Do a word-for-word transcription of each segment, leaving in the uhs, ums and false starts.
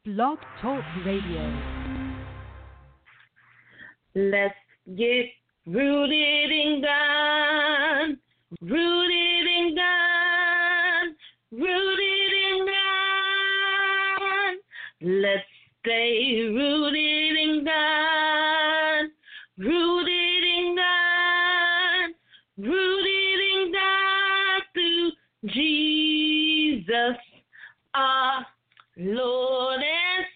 Blog Talk Radio. Let's get rooted in God, rooted in God, rooted in God. Let's stay rooted in God, rooted in God, rooted in God through Jesus, our Lord and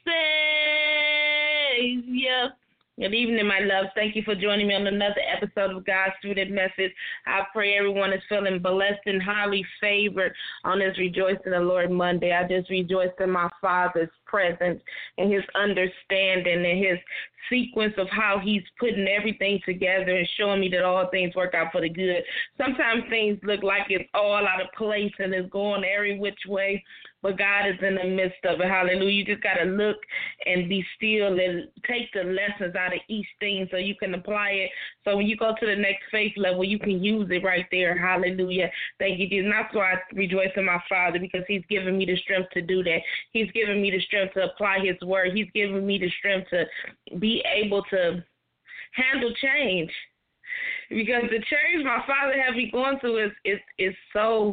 Savior. Good evening, my loves. Thank you for joining me on another episode of God's Rooted Message. I pray everyone is feeling blessed and highly favored on this Rejoice in the Lord Monday. I just rejoice in my Father's presence and his understanding and his sequence of how he's putting everything together and showing me that all things work out for the good. Sometimes things look like it's all out of place and it's going every which way, but God is in the midst of it. Hallelujah. You just got to look and be still and take the lessons out of each thing so you can apply it. So when you go to the next faith level, you can use it right there. Hallelujah. Thank you, Jesus. And that's why I rejoice in my Father, because he's given me the strength to do that. He's given me the strength to apply his word. He's given me the strength to be able to handle change. Because the change my Father has me going through is, is, is so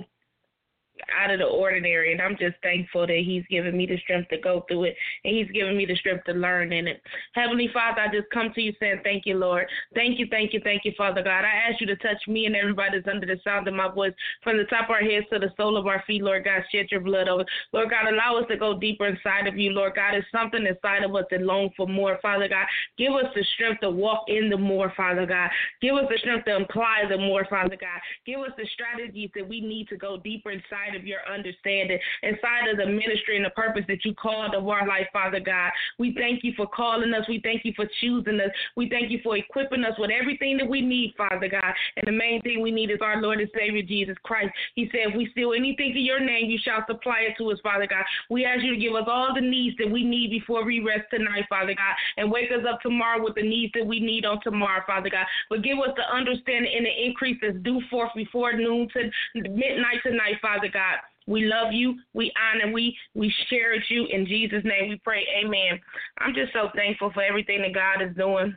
out of the ordinary, and I'm just thankful that he's given me the strength to go through it, and he's given me the strength to learn in it. Heavenly Father, I just come to you saying thank you, Lord. Thank you, thank you, thank you, Father God. I ask you to touch me and everybody that's under the sound of my voice, from the top of our heads to the sole of our feet, Lord God. Shed your blood over. Lord God, allow us to go deeper inside of you, Lord God. There's something inside of us that long for more, Father God. Give us the strength to walk in the more, Father God. Give us the strength to apply the more, Father God. Give us the strategies that we need to go deeper inside of your understanding, inside of the ministry and the purpose that you called of our life, Father God. We thank you for calling us. We thank you for choosing us. We thank you for equipping us with everything that we need, Father God. And the main thing we need is our Lord and Savior, Jesus Christ. He said, if we steal anything to your name, you shall supply it to us, Father God. We ask you to give us all the needs that we need before we rest tonight, Father God, and wake us up tomorrow with the needs that we need on tomorrow, Father God. But give us the understanding and the increase that's due forth before noon to midnight tonight, Father God. We love you, we honor, we we cherish you. In Jesus' name we pray, amen. I'm just so thankful for everything that God is doing.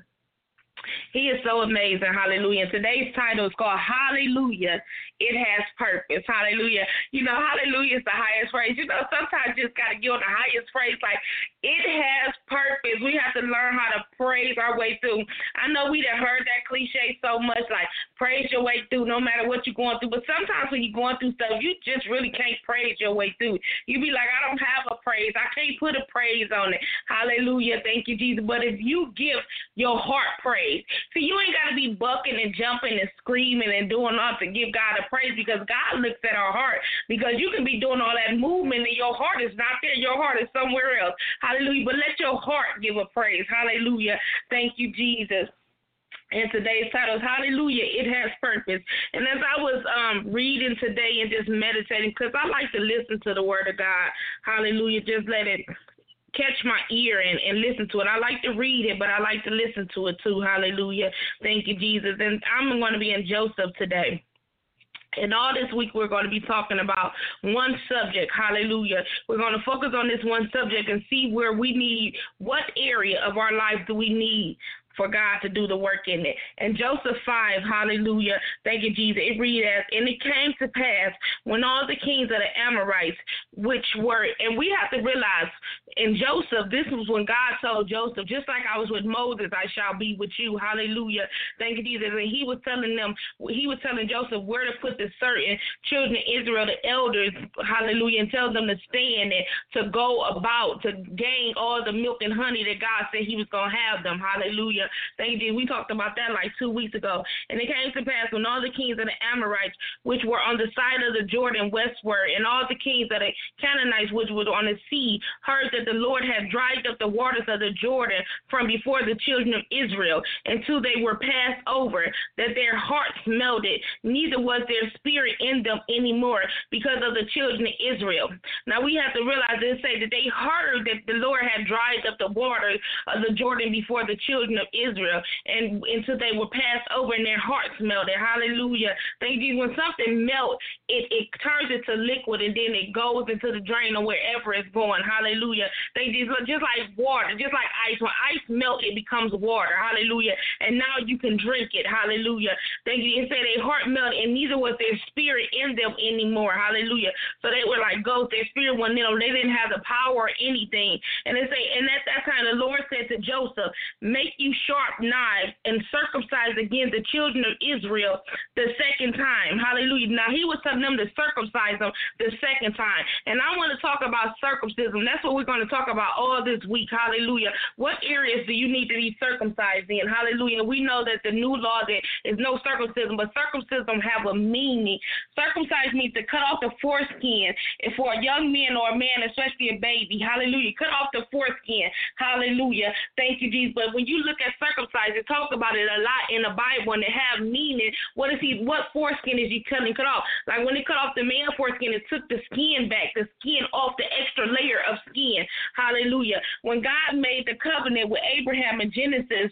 He is so amazing, hallelujah. And today's title is called Hallelujah, It Has Purpose, hallelujah. You know, hallelujah is the highest praise. You know, sometimes you just got to give on the highest praise, like, it has purpose. We have to learn how to praise our way through. I know we done heard that cliche so much, like, praise your way through no matter what you're going through. But sometimes when you're going through stuff, you just really can't praise your way through. You be like, I don't have a praise. I can't put a praise on it. Hallelujah, thank you, Jesus. But if you give your heart praise, see, you ain't got to be bucking and jumping and screaming and doing all to give God a praise, because God looks at our heart. Because you can be doing all that movement and your heart is not there. Your heart is somewhere else. Hallelujah. But let your heart give a praise. Hallelujah. Thank you, Jesus. And today's title is Hallelujah, It Has Purpose. And as I was um, reading today and just meditating, because I like to listen to the word of God, hallelujah, just let it catch my ear and, and listen to it. I like to read it, but I like to listen to it too. Hallelujah. Thank you, Jesus. And I'm going to be in Joseph today. And all this week, we're going to be talking about one subject. Hallelujah. We're going to focus on this one subject and see where we need, what area of our life do we need for God to do the work in it. And Joseph five, hallelujah, thank you, Jesus, it reads as, and it came to pass when all the kings of the Amorites, which were, and we have to realize, in Joseph, this was when God told Joseph, just like I was with Moses, I shall be with you, hallelujah, thank you, Jesus, and he was telling them, he was telling Joseph where to put the certain children of Israel, the elders, hallelujah, and tell them to stand and to go about, to gain all the milk and honey that God said he was going to have them, hallelujah. Thank you. We talked about that like two weeks ago. And it came to pass when all the kings of the Amorites, which were on the side of the Jordan westward, and all the kings of the Canaanites, which were on the sea, heard that the Lord had dried up the waters of the Jordan from before the children of Israel, until they were passed over, that their hearts melted, neither was their spirit in them anymore, because of the children of Israel. Now we have to realize and say that they heard that the Lord had dried up the waters of the Jordan before the children of Israel, and until they were passed over and their hearts melted. Hallelujah. Thank you. When something melts, it, it turns into liquid, and then it goes into the drain or wherever it's going. Hallelujah. They just, just like water, just like ice. When ice melts, it becomes water. Hallelujah. And now you can drink it. Hallelujah. Thank you. It said their heart melted, and neither was their spirit in them anymore. Hallelujah. So they were like ghosts. Their spirit wasn't in them. They didn't have the power or anything. And they say, and at that time, the Lord said to Joseph, make you sharp knives and circumcise again the children of Israel the second time. Hallelujah. Now, he was telling them to circumcise them the second time. And I want to talk about circumcision. That's what we're going to talk about all this week. Hallelujah. What areas do you need to be circumcised in? Hallelujah. We know that the new law there is no circumcision, but circumcision have a meaning. Circumcise means to cut off the foreskin. And for a young man or a man, especially a baby, hallelujah, cut off the foreskin. Hallelujah. Thank you, Jesus. But when you look at circumcised, it talks about it a lot in the Bible, and it have meaning. What is he? What foreskin is he cutting cut off? Like when they cut off the male foreskin, it took the skin back, the skin off, the extra layer of skin. Hallelujah. When God made the covenant with Abraham in Genesis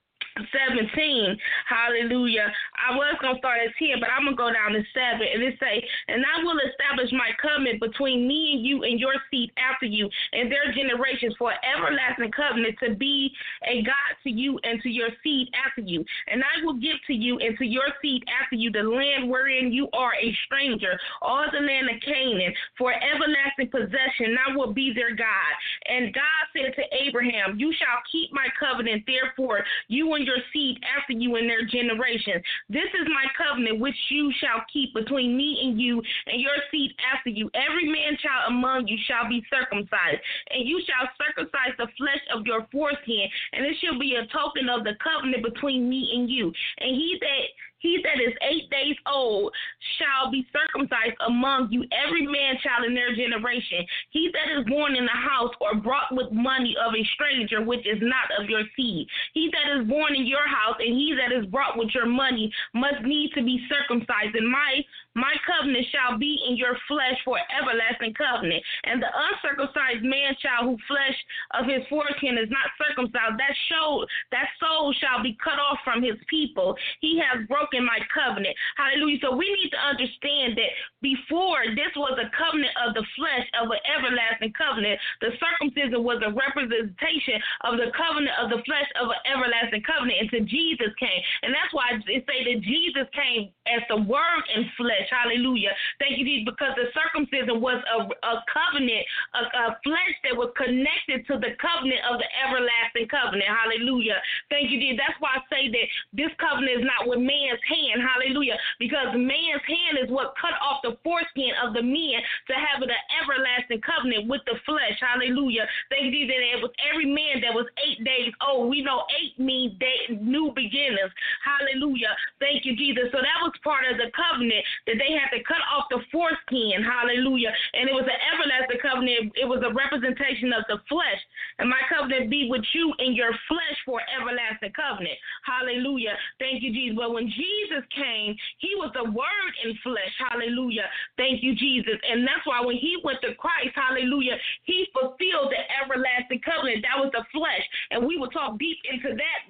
seventeen, hallelujah. I was going to start at ten, but I'm going to go down to seven. And it say, and I will establish my covenant between me and you and your seed after you and their generations for an everlasting covenant to be a God to you and to your seed after you. And I will give to you and to your seed after you the land wherein you are a stranger, all the land of Canaan, for everlasting possession. I will be their God. And God said to Abraham, you shall keep my covenant, therefore you and your seed after you in their generations. This is my covenant which you shall keep between me and you and your seed after you. Every man child among you shall be circumcised, and you shall circumcise the flesh of your foreskin, and it shall be a token of the covenant between me and you. And he that He that is eight days old shall be circumcised among you, every man child in their generation. He that is born in the house or brought with money of a stranger, which is not of your seed. He that is born in your house and he that is brought with your money must need to be circumcised. And my my covenant shall be in your flesh for everlasting covenant. And the uncircumcised man child who flesh of his foreskin is not circumcised, that show that soul shall be cut off from his people. He has broken my covenant. Hallelujah. So we need to understand that before this was a covenant of the flesh of an everlasting covenant, the circumcision was a representation of the covenant of the flesh of an everlasting covenant until Jesus came. And that's why it say that Jesus came as the word in flesh. Hallelujah. Thank you, Jesus, because the circumcision was a, a covenant, a, a flesh that was connected to the covenant of the everlasting covenant. Hallelujah. Thank you, Jesus. That's why I say that this covenant is not with man's hand. Hallelujah. Because man's hand is what cut off the foreskin of the men to have an everlasting covenant with the flesh. Hallelujah. Thank you, Jesus. That it was every man that was eight days old. We know eight means day, new beginnings. Hallelujah. Thank you, Jesus. So that was part of the covenant that they had to cut off the foreskin. Hallelujah. And it was an everlasting covenant. It was a representation of the flesh. And my covenant be with you in your flesh for everlasting covenant. Hallelujah. Thank you, Jesus. But when Jesus came, he was the word in flesh. Hallelujah. Thank you, Jesus. And that's why when he went to Christ, hallelujah, he fulfilled the everlasting covenant. That was the flesh. And we will talk deep into that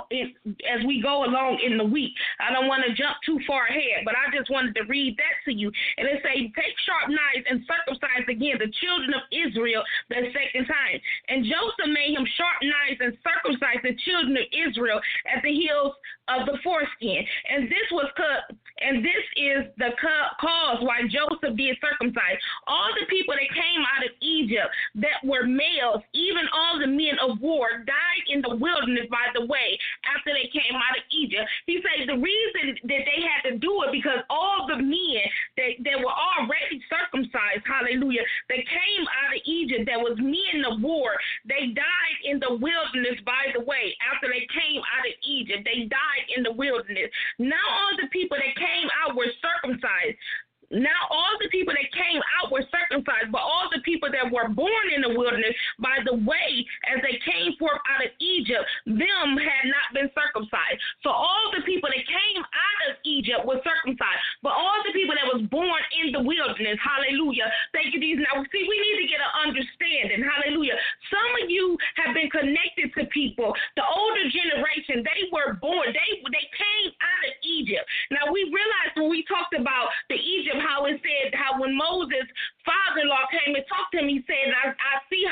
as we go along in the week. I don't want to jump too far ahead, but I just wanted to read that to you. And it say, take sharp knives and circumcise again the children of Israel the second time. And Joseph made him sharp knives and circumcised the children of Israel at the heels of the foreskin. And this was cut, and this is the cause why Joseph did circumcise all the people that came out of Egypt that were males, even all the men of war, died in the wilderness by the way after they came out of Egypt. He said the reason that they had to do it because all the men that, that were already circumcised, hallelujah, that came out of Egypt, that was men of war, they died in the wilderness by the way after they came out of Egypt. They died in the wilderness. Now all the people that came out were circumcised. Now all the people that came out were circumcised, but all the people that were born in the wilderness by the way as they came forth out of Egypt, them had not been circumcised. So all the people that came out of Egypt were circumcised, but all the people that was born in the wilderness, hallelujah, thank you, Jesus. Now, see, we need to get an understanding, hallelujah. Some of you have been connected to people, the older generation, they were born, they, they came out of Egypt. Now, we realized when we talked about the Egypt, how it said, how when Moses' father-in-law came and talked to him, he said, I, I see how the Lord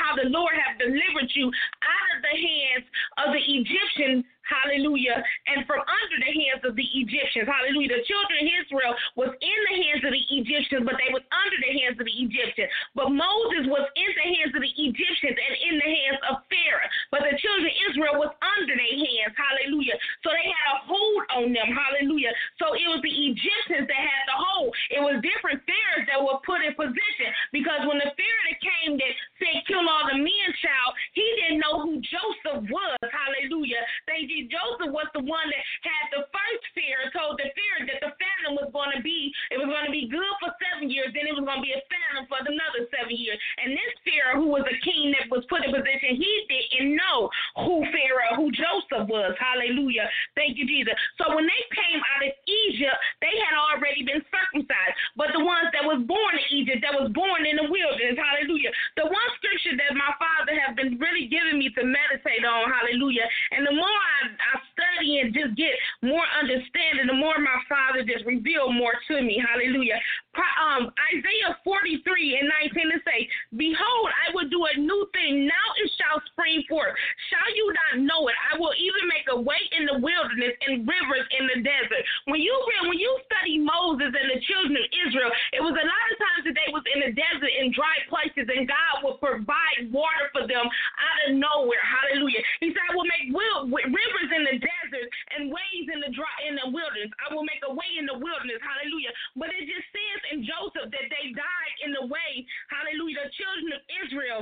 Lord have delivered you out of the hands of the Egyptians, hallelujah, and from under the hands of the Egyptians, hallelujah. The children of Israel was in the hands of the Egyptians, but they was under the hands of the Egyptians. But Moses was in the hands of the Egyptians and in the hands of Pharaoh. But the children of Israel was under their hands, hallelujah. So they had a hold on them, hallelujah. So it was the Egyptians that had the hold. It was different pharaohs that were put in position, because when the pharaoh that came that said kill all the men, child, he didn't know who Joseph was, hallelujah. Thank you. Joseph was the one that had the first pharaoh, told the pharaoh that the famine was going to be, it was going to be good for seven years, then it was going to be a famine for another seven years. And this pharaoh, who was a king that was put in position, he didn't know who Pharaoh, who Joseph was, hallelujah. Thank you, Jesus. So when they came out of Egypt, they had already been circumcised. But the ones that was born in Egypt, that was born in the wilderness, hallelujah. The one scripture that my father has been really giving me to meditate on, hallelujah. And the more I, I study and just get more understanding, the more my father just revealed more to me, hallelujah. Um, Isaiah forty-three and nineteen to say, behold, I will do a new thing. Now it shall spring forth. Shall you not know it? I will even make a way in the wilderness and rivers in the desert. When you read, when you study Moses and the children of Israel, it was a lot of times that they was in the desert in dry places, and God would provide water for them out of nowhere. Hallelujah. He said, I will make will, rivers in the desert and ways in the dry in the wilderness. I will make a way in the wilderness. Hallelujah. But it just says in Joseph that they died in the way. Hallelujah. The children of Israel,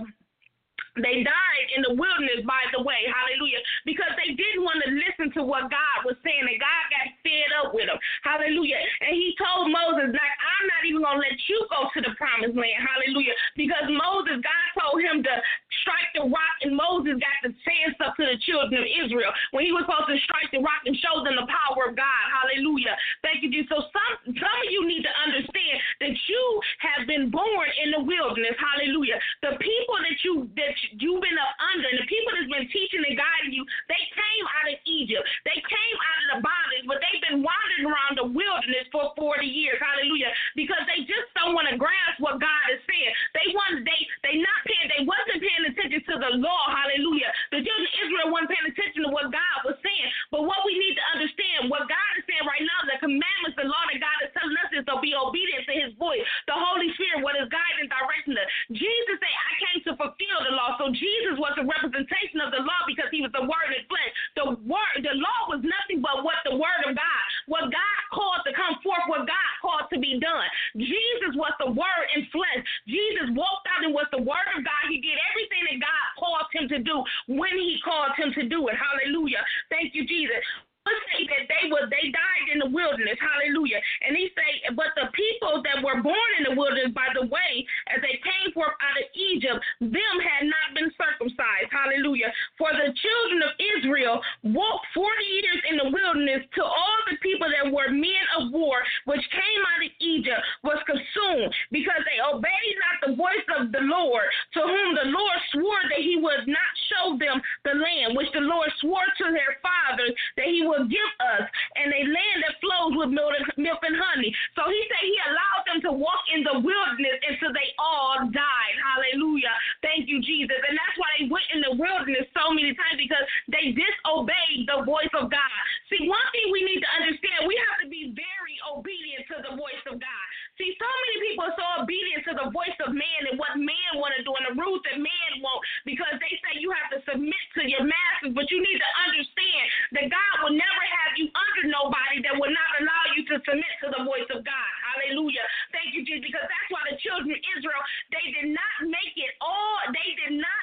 they died in the wilderness, by the way, hallelujah, because they didn't want to listen to what God was saying, and God got fed up with them, hallelujah. And he told Moses, like, I'm not even going to let you go to the promised land, hallelujah, because Moses, God told him to strike the rock, and Moses got to saying stuff to the children of Israel when he was supposed to strike the rock and show them the power of God, hallelujah. Thank you, Jesus. So some, some of you need to understand that you have been born in the wilderness, hallelujah. The people that you, that you you've been up under, and the people that's been teaching and guiding you, they came out of Egypt. They came out of the bondage, but they've been wandering around the wilderness for forty years, hallelujah, because they just don't want to grasp what God is saying. They want, they they not paying, they wasn't paying attention to the law, hallelujah. The children of Israel wasn't paying attention to what God was saying. But what we need to understand, what God is saying right now, the commandments, the law that God is telling us is to be obedient to his voice. The Holy Spirit, what is guiding and directing us. Jesus said, I came to fulfill the law. So Jesus was a representation of the law because he was the word in flesh. The word, the law was nothing but what the word of God, what God called to come forth, what God called to be done. Jesus was the word in flesh. Jesus walked out and was the word of God. He did everything that God called him to do when he called him to do it. Hallelujah. Thank you, Jesus. Let's say that they were they died in the wilderness, hallelujah. And he say, but the people that were born in the wilderness, by the way, as they came forth out of Egypt, them had not been circumcised, hallelujah. For the children of Israel walked forty years in the wilderness till all the people that were men of war, which came out of Egypt, was consumed, because they obeyed not the voice of the Lord, to whom the Lord swore that he would not show them the land, which the Lord swore to their fathers that he would give us, and a land that flows with milk and honey. So he said he allowed them to walk in the wilderness until they all died. Hallelujah. Thank you, Jesus. And that's why they went in the wilderness so many times, because they disobeyed the voice of God. See, one thing we need to understand, we have to be very obedient to the voice of God. See, so many people are so obedient to the voice of man and what man want to do and the rules that man won't, because they say you have to submit to your masters, but you need to understand that God will never have you under nobody that will not allow you to submit to the voice of God. Hallelujah. Thank you, Jesus, because that's why the children of Israel, they did not make it all, they did not,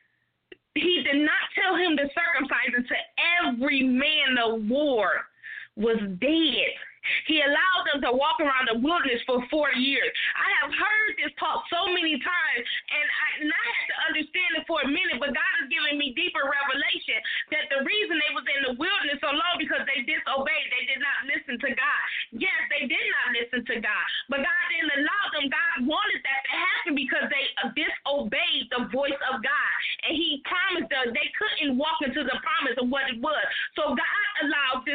he did not tell him to circumcise until every man of war was dead. He allowed them to walk around the wilderness for forty years. I have heard this talk so many times, and I, and I had to understand it for a minute, but God is giving me deeper revelation that the reason they was in the wilderness so long because they disobeyed. They did not listen to God. Yes, they did not listen to God, but God didn't allow them. God wanted that to happen because they disobeyed the voice of God, and he promised them they couldn't walk into the promise of what it was. So God allowed this second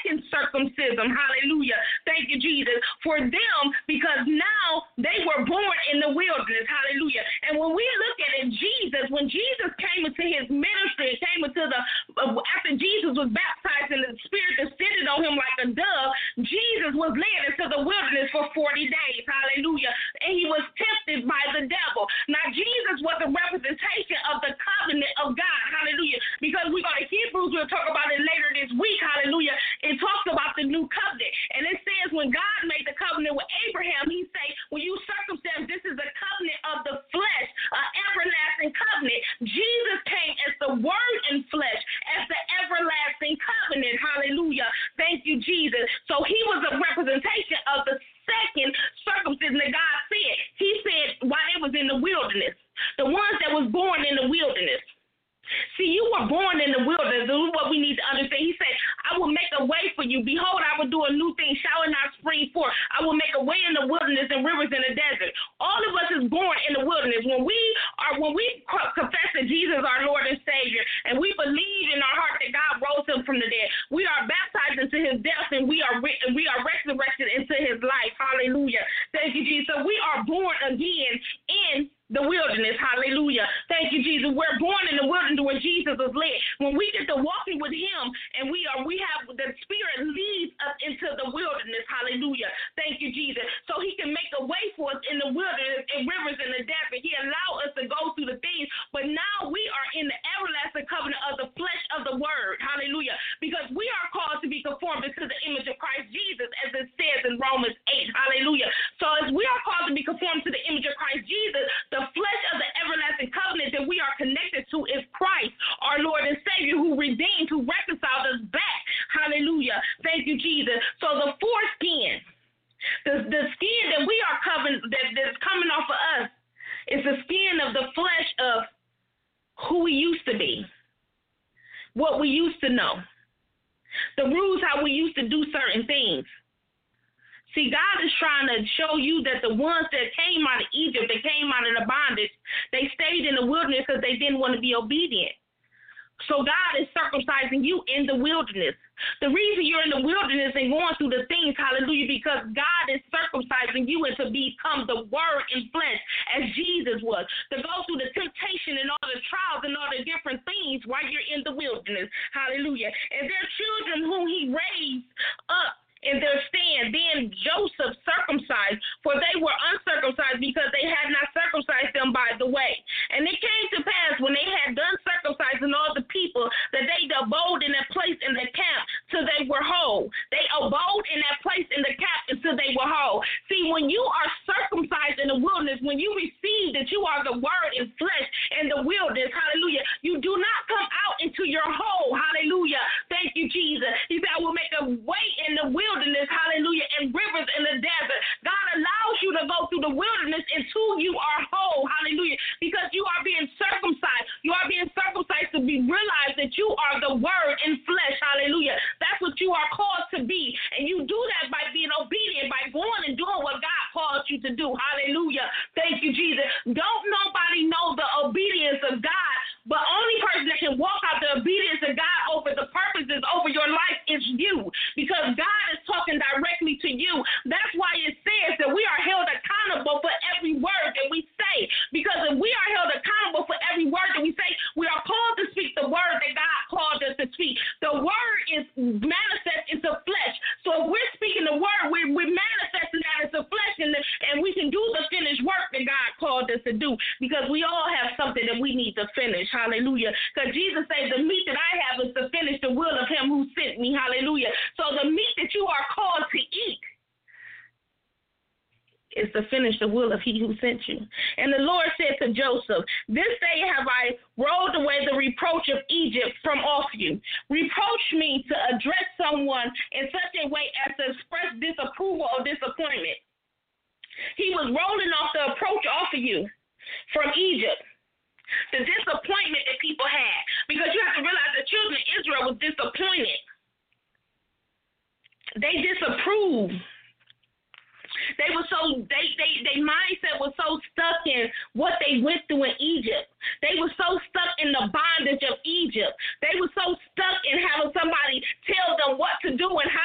second circumcision. Hallelujah. Thank you, Jesus. For them, because now they were born in the wilderness. Hallelujah. And when we look at it, Jesus, when Jesus came into his ministry, came into the, uh, after Jesus was baptized and the Spirit descended on him like a dove, Jesus was led into the wilderness for forty days. Hallelujah. And he was tempted by the devil. Now, Jesus was a representation of the covenant of God. Hallelujah. Because we go to Hebrews, we'll talk about it later this week. Hallelujah. It talks about the new covenant. And it says when God made the covenant with Abraham, he said, when you circumcise, this is a covenant of the flesh, an everlasting covenant. Jesus came as the word in flesh, as the everlasting covenant. Hallelujah. Thank you, Jesus. So he was a representation of the second circumcision that God said. He said while they was in the wilderness, the ones that was born in the wilderness. See, you were born in the wilderness. This is what we need to understand. He said, I will make a way for you. Behold, I will do a new thing. Shall it not spring forth? I will make a way in the wilderness and rivers in the desert. All of us is born in the wilderness. When we are, when we confess that Jesus is our Lord and Savior, and we believe in our heart that God rose him from the dead, we are baptized into his death, and we are we are resurrected into his life. Hallelujah. Thank you, Jesus. So we are born again in the wilderness. Hallelujah. Thank you, Jesus. We're born in the wilderness where Jesus was led. When we get to walking with him and we are, we have the Spirit leads us into the wilderness. Hallelujah. Thank you, Jesus. So he can make a way for us in the wilderness and rivers in the desert. He allowed us to go through the things, but now we are in the everlasting covenant of the flesh of the word. Hallelujah. Because we are called to be conformed to the image of Christ Jesus, as it says in Romans eight. Hallelujah. So as we are called to be conformed to the image of Christ Jesus, the flesh of the everlasting covenant that we are connected to is Christ, our Lord and Savior, who redeemed, who reconciled us back. Hallelujah. Thank you, Jesus. So the foreskin, the, the skin that we are covering, that, that's coming off of us, is the skin of the flesh of who we used to be, what we used to know, the rules, how we used to do certain things. See, God is trying to show you that the ones that came out of Egypt, that came out of the bondage, they stayed in the wilderness because they didn't want to be obedient. So God is circumcising you in the wilderness. The reason you're in the wilderness and going through the things, hallelujah, because God is circumcising you and to become the word in flesh as Jesus was, to go through the temptation and all the trials and all the different things while you're in the wilderness. Hallelujah. And their children whom he raised up in their stand, then Joseph circumcised, for they were uncircumcised because they had not circumcised them by the way. And it came to pass when they had done circumcising all the people that they abode in that place in the camp till they were whole. They abode in that place in the camp until they were whole. See, when you are circumcised in the wilderness, when you receive that you are the word in flesh in the wilderness, hallelujah, you do not come out into your whole. Hallelujah. Thank you, Jesus. He said, I will make a way in the wilderness. Hallelujah, and rivers in the desert. God allows you to go through the wilderness until you are whole. Hallelujah, because you are being circumcised. You are being circumcised to be realized that you are the word in flesh. Hallelujah. That's what you are called to be. And you do that by being obedient, by going and doing what God calls you to do. Hallelujah. Thank you, Jesus. Don't nobody know the obedience of God, but only person that can walk out the obedience of God over the purposes over your life is you, because God is talking directly to you. That's why it says that we are held accountable for every word that we say, because if we are held accountable for every word that we say, we are called to speak the word that God called us to speak. The word is manifest into flesh. So if we're speaking the word, we're, we're manifesting that into flesh, and, the, and we can do the finished work that God called us to do, because we all have something that we need to finish. Hallelujah. Because Jesus said, the meat that I have is to finish the will of him who sent me. Hallelujah. So the meat that you are called to eat is to finish the will of he who sent you. And the Lord said to Joseph, this day have I rolled away the reproach of Egypt from off you. Reproach me to address someone in such a way as to express disapproval or disappointment. He was rolling off the approach off of you from Egypt. The disappointment that people had. Because you have to realize the children of Israel was disappointed. They disapproved. They were so they they their mindset was so stuck in what they went through in Egypt. They were so stuck in the bondage of Egypt. They were so stuck in having somebody tell them what to do and how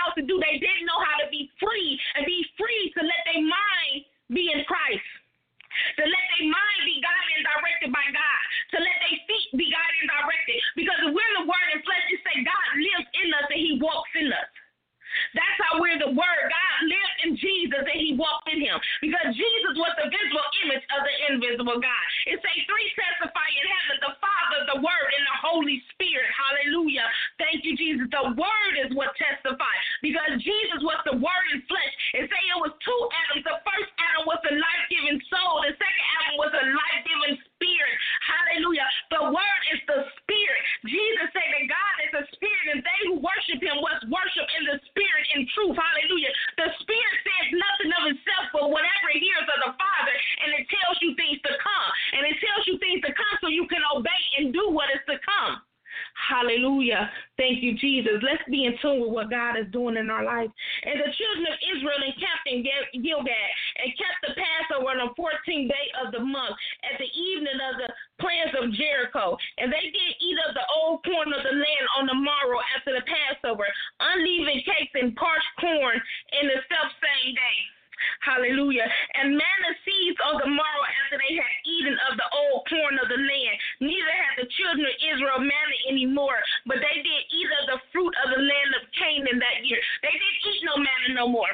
Hallelujah. Thank you, Jesus. Let's be in tune with what God is doing in our life. And the children of Israel encamped in Gilgal and kept the Passover on the fourteenth day of the month at the evening of the plains of Jericho. And they did eat of the old corn of the land on the morrow after the Passover, unleavened cakes and parched corn in the self-same day. Hallelujah. And manna seeds on the morrow after they had eaten of the old corn of the land. Neither had the children of Israel manna anymore, but they did eat of the fruit of the land of Canaan that year. They didn't eat no manna no more.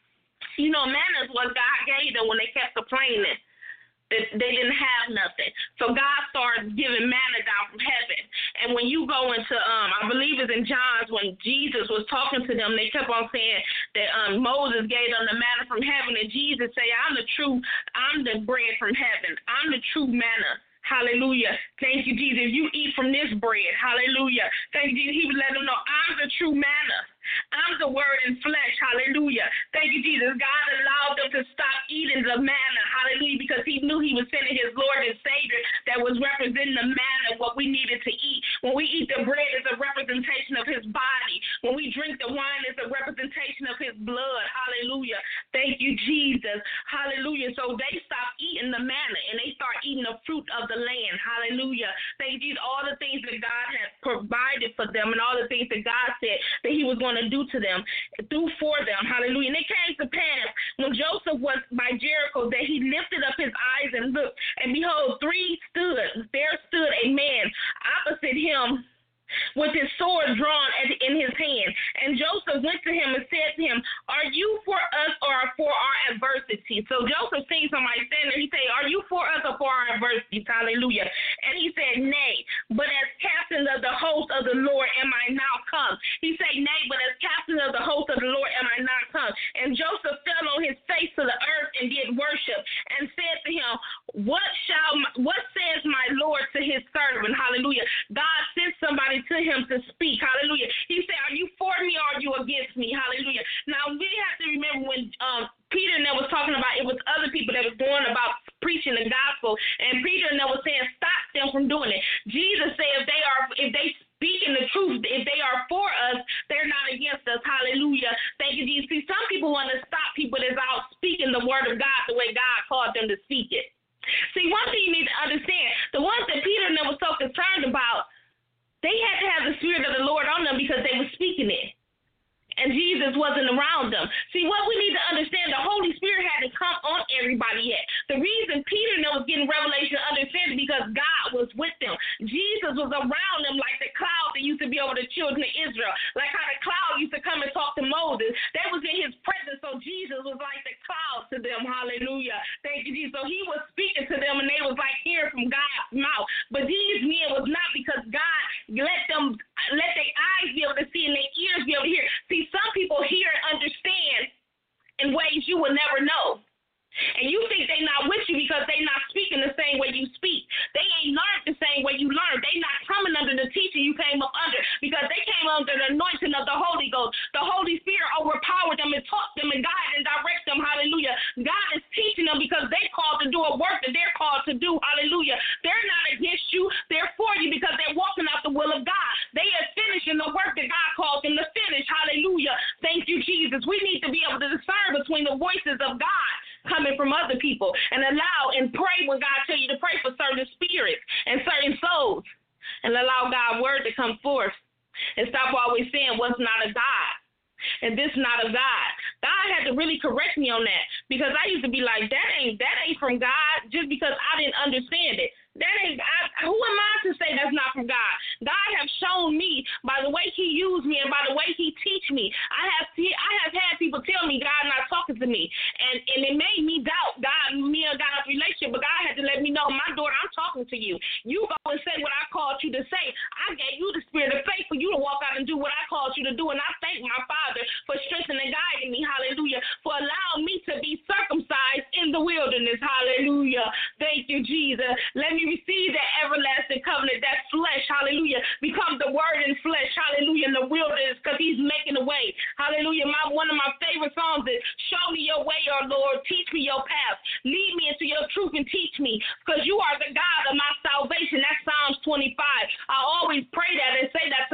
You know, manna is what God gave them when they kept complaining. They didn't have nothing. So God started giving manna down from heaven. And when you go into, um, I believe it's in John's, when Jesus was talking to them, they kept on saying that um, Moses gave them the manna from heaven, and Jesus said, I'm the true, I'm the bread from heaven. I'm the true manna. Hallelujah. Thank you, Jesus. You eat from this bread. Hallelujah. Thank you, Jesus. He would let them know, I'm the true manna. I'm the word in flesh. Hallelujah. Thank you, Jesus. God allowed them to stop eating the manna. Hallelujah. Because he knew he was sending his Lord and Savior that was representing the manna, what we needed to eat. When we eat the bread, it's a representation of his body. When we drink the wine, it's a representation of his blood. Hallelujah. Thank you, Jesus. Hallelujah. So they stopped eating the manna and they start eating the fruit of the land. Hallelujah. Thank you, Jesus. All the things that God had provided for them and all the things that God said that he was going to do to them, do for them. Hallelujah. And it came to pass when Joseph was by Jericho that he lifted up his eyes and looked, and behold, three stood. There stood a man opposite him with his sword drawn in his hand. And Joseph went to him and said to him, are you for us or for our adversity? So Joseph seen somebody standing there. He said, are you for us or for our adversity? Hallelujah. And he said, nay, but as captain of the host of the Lord am I now come. He said, nay, but as captain of the host of the Lord am I not come. And Joseph fell on his face to the earth and did worship and said to him, what shall, what says my Lord to his servant? Hallelujah. God sent somebody to him to speak. Hallelujah. He said, are you for me or are you against me? Hallelujah. Now, we have to remember when um, Peter and them was talking about, it was other people that was going about preaching the gospel, and Peter and them was saying, stop them from doing it. Jesus said, if they are, if they speaking the truth, if they are for us, they're not against us. Hallelujah. Thank you, Jesus. See, some people want to stop people that's out speaking the word of God the way God called them to speak it. See, one thing you need to understand, the ones that Peter and them was so concerned about, they had to have the Spirit of the Lord on them because they were speaking it. And Jesus wasn't around them. See, what we need to understand, the Holy Spirit hadn't come on everybody yet. The reason Peter was getting revelation understanding because God was with them. Jesus was around them like the cloud that used to be over the children of Israel. Like how the cloud used to come and talk to Moses. That was in his presence, so Jesus was like the cloud to them. Hallelujah. Thank you, Jesus. So he was speaking to them, and they was like hearing from God's mouth. But these men was not, because God let them, let their eyes be able to see and their ears be able to hear. See, some people hear and understand in ways you will never know. And you think they not with you because they not speaking the same way you speak. They ain't learned the same way you learned. They not coming under the teaching you came up under, because they came under the anointing of the Holy Ghost. The Holy Spirit overpowered them and taught them and guided and direct them. Hallelujah. God is teaching them because they called to do a work that they're called to do. Hallelujah. They're not against you. They're for you because they're walking out the will of God. They are finishing the work that God called them to finish. Hallelujah. Thank you, Jesus. We need to be able to discern between the voices of God coming from other people, and allow and pray when God tell you to pray for certain spirits and certain souls, and allow God's word to come forth, and stop always saying what's not of God and this not of God. God had to really correct me on that, because I used to be like, that ain't that ain't from God, just because I didn't understand it. That ain't, I, who am I to say that's not from God? God has shown me by the way he used me and by the way he teach me. I have I have had people tell me God not talking to me, and, and it made me doubt God, me and God's relationship, but God had to let me know, my daughter, I'm talking to you. You go and say what I called you to say. I gave you the spirit of faith for you to walk out and do what I called you to do, and I thank my Father for strengthening and guiding me, hallelujah, for allowing me to be circumcised in the wilderness, hallelujah. Thank you, Jesus. Let me receive that everlasting covenant, that flesh, hallelujah, become the word in flesh, hallelujah, in the wilderness, because he's making a way, hallelujah. My One of my favorite songs is, show me your way, O Lord, teach me your path, lead me into your truth and teach me, because you are the God of my salvation. That's Psalms twenty-five. I always pray that and say that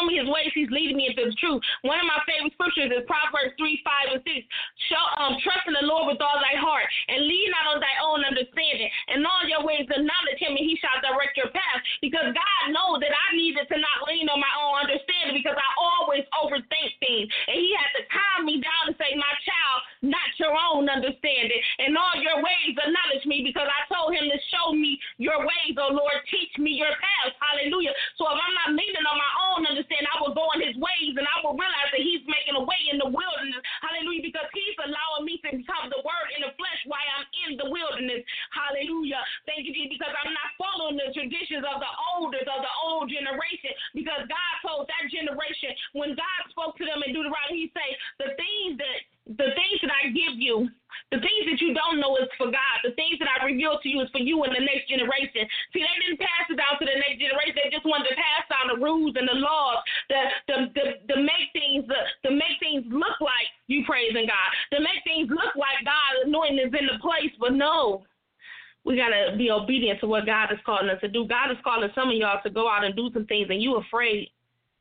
showing me his ways. He's leading me into the truth. One of my favorite scriptures is Proverbs three, five, and six. Show, um, trust in the Lord with all thy heart, and lean not on thy own understanding. And all your ways acknowledge him, and he shall direct your path. Because God knows that I needed to not lean on my own understanding, because I always overthink things. And he had to calm me down and say, my child, not your own understanding. And all your ways acknowledge me, because I told him to show me your ways, oh Lord, teach me your paths. Hallelujah. So if I'm not leaning on my own understanding, I will go in his ways, and I will realize that he's making a way in the wilderness. Hallelujah. Because he's allowing me to become the word in the flesh while I'm in the wilderness. Hallelujah. Thank you, Jesus, because I'm not following the traditions of the olders of the old generation, because God told that generation, when God spoke to them in Deuteronomy, he said, the things that the things that I give you, the things that you don't know is for God. The things that I reveal to you is for you and the next generation. See, they didn't pass it down to the next generation. They just wanted to pass down the rules and the laws, the the the, the make things the, to make things look like you praising God, to make things look like God's anointing is in the place. But no, we got to be obedient to what God is calling us to do. God is calling some of y'all to go out and do some things, and you afraid.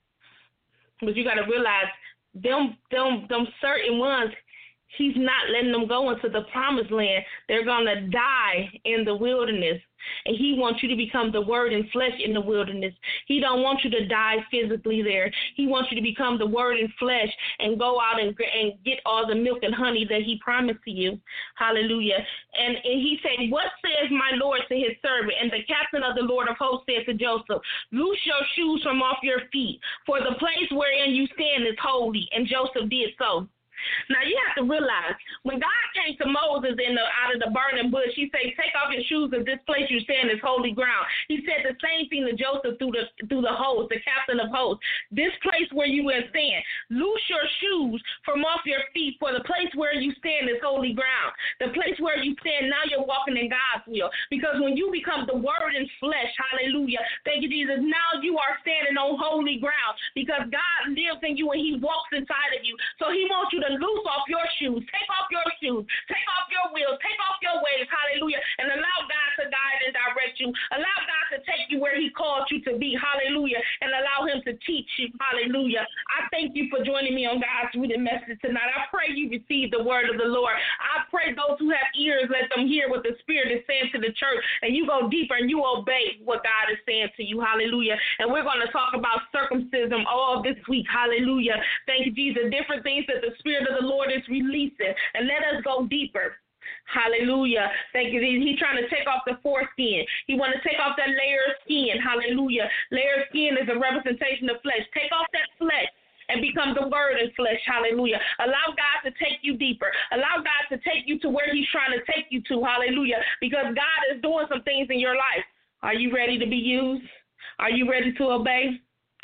But you got to realize them, them, them certain ones, he's not letting them go into the promised land. They're going to die in the wilderness. And he wants you to become the word in flesh in the wilderness. He don't want you to die physically there. He wants you to become the word in flesh and go out and, and get all the milk and honey that he promised to you. Hallelujah. And, and he said, what says my Lord to his servant? And the captain of the Lord of hosts said to Joseph, loose your shoes from off your feet, for the place wherein you stand is holy. And Joseph did so. Now, you have to realize, when God came to Moses in the, out of the burning bush, he said, take off your shoes, and this place you stand is holy ground. He said the same thing to Joseph through the through the host, the captain of hosts. This place where you will stand, loose your shoes from off your feet, for the place where you stand is holy ground. The place where you stand, now you're walking in God's will. Because when you become the word in flesh, hallelujah, thank you, Jesus, now you are standing on holy ground, because God lives in you and he walks inside of you. So he wants you to loose off your shoes, take off your shoes, take off your wheels, take off your ways, hallelujah, and allow God to guide and direct you. Allow God to take you where he called you to be, hallelujah, and allow him to teach you, hallelujah. I thank you for joining me on God's Rooted Message tonight. I pray you receive the word of the Lord. I pray those who have ears, let them hear what the Spirit is saying to the church, and you go deeper and you obey what God is saying to you, hallelujah. And we're going to talk about circumcision all this week, hallelujah. Thank you, Jesus. Different things that the Spirit of the Lord is releasing, and let us go deeper. Hallelujah. Thank you. He's trying to take off the foreskin. He want to take off that layer of skin. Hallelujah. Layer of skin is a representation of flesh. Take off that flesh and become the word in flesh. Hallelujah. Allow God to take you deeper. Allow God to take you to where he's trying to take you to. Hallelujah. Because God is doing some things in your life. Are you ready to be used? Are you ready to obey?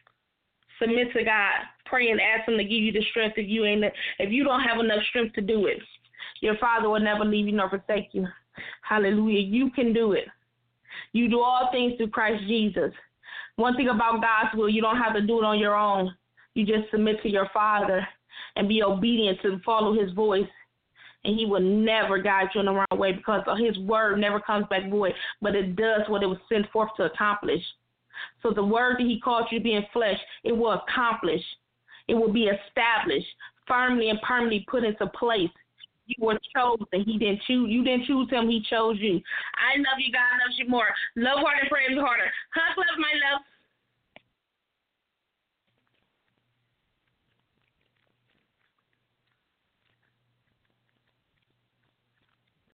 Submit to God. Pray and ask him to give you the strength if you ain't if you don't have enough strength to do it. Your Father will never leave you nor forsake you. Hallelujah. You can do it. You do all things through Christ Jesus. One thing about God's will, you don't have to do it on your own. You just submit to your Father and be obedient to follow his voice. And he will never guide you in the wrong way, because his word never comes back void, but it does what it was sent forth to accomplish. So the word that he called you to be in flesh, it will accomplish. It will be established, firmly and permanently put into place. You were chosen. He didn't choose. You didn't choose him. He chose you. I love you. God loves you more. Love harder, pray harder. Hug, love, my love.